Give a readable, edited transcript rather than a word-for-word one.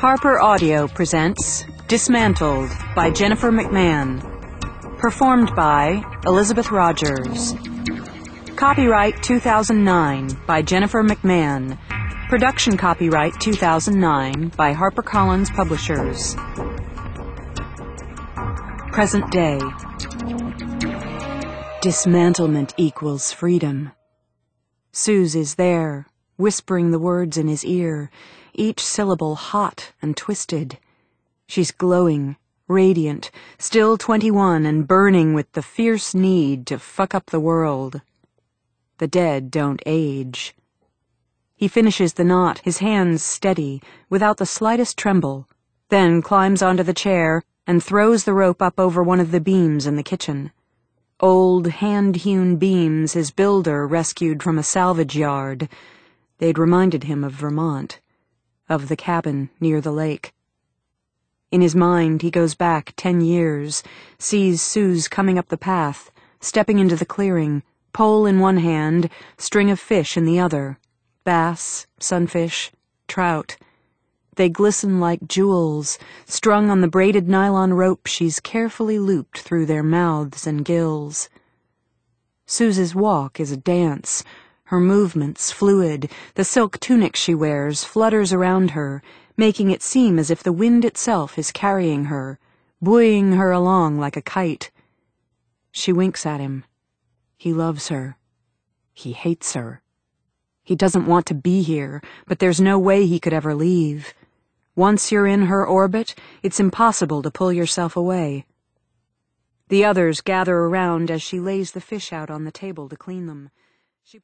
Harper Audio presents Dismantled by Jennifer McMahon. Performed by Elizabeth Rogers. Copyright 2009 by Jennifer McMahon. Production copyright 2009 by HarperCollins Publishers. Present day. Dismantlement equals freedom. Suze is there, whispering the words in his ear, each syllable hot and twisted. She's glowing, radiant, still 21 and burning with the fierce need to fuck up the world. The dead don't age. He finishes the knot, his hands steady, without the slightest tremble, then climbs onto the chair and throws the rope up over one of the beams in the kitchen. Old, hand-hewn beams his builder rescued from a salvage yard. They'd reminded him of Vermont, of the cabin near the lake. In his mind, he goes back 10 years, sees Suze coming up the path, stepping into the clearing, pole in one hand, string of fish in the other. Bass, sunfish, trout. They glisten like jewels, strung on the braided nylon rope she's carefully looped through their mouths and gills. Suze's walk is a dance, her movements fluid, the silk tunic she wears flutters around her, making it seem as if the wind itself is carrying her, buoying her along like a kite. She winks at him. He loves her. He hates her. He doesn't want to be here, but there's no way he could ever leave. Once you're in her orbit, it's impossible to pull yourself away. The others gather around as she lays the fish out on the table to clean them.